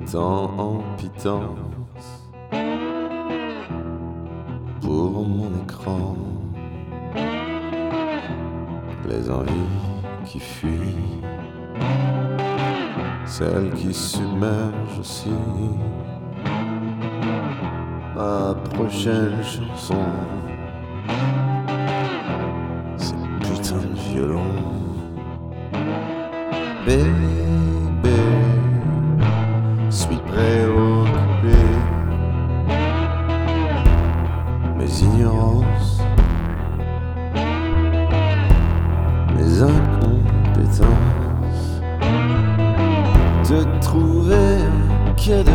temps en pitance pour mon écran, les envies qui fuient, celles qui submergent aussi ma prochaine chanson. C'est putain de violon, bébé, suis préoccupé. Mes ignorances, mes incompétences, te trouver un cadeau.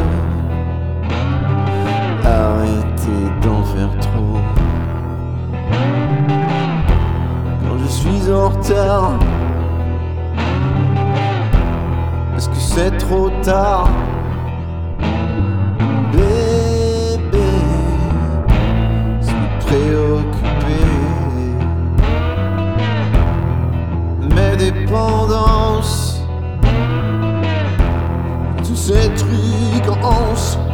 Arrêtez d'en faire trop. Quand je suis en retard, est-ce que c'est trop tard? Bébé, suis préoccupé. Mes dépendances, tous ces trucs en hanche,